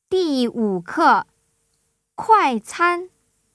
第5课，快餐。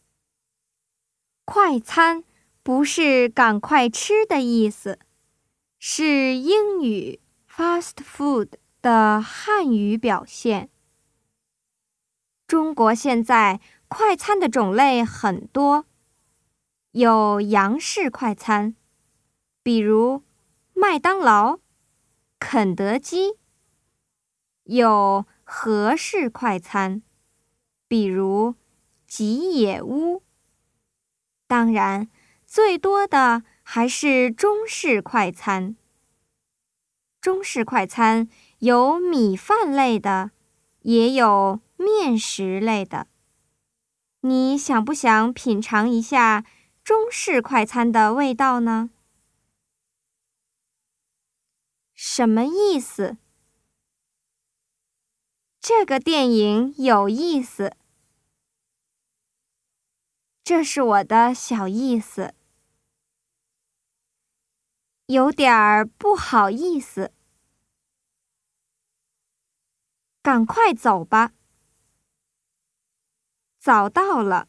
快餐不是赶快吃的意思，是英语 fast food 的汉语表现。中国现在快餐的种类很多，有洋式快餐，比如麦当劳、肯德基；有和式快餐，比如吉野屋。当然，最多的还是中式快餐。中式快餐有米饭类的，也有面食类的。你想不想品尝一下中式快餐的味道呢？什么意思？这个电影有意思。这是我的小意思。有点儿不好意思。赶快走吧。早到了。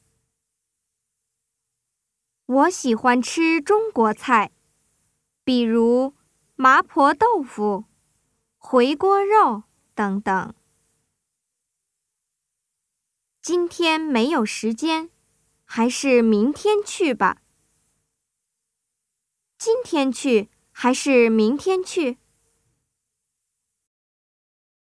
我喜欢吃中国菜，比如麻婆豆腐、回锅肉等等。今天没有时间，还是明天去吧。今天去还是明天去？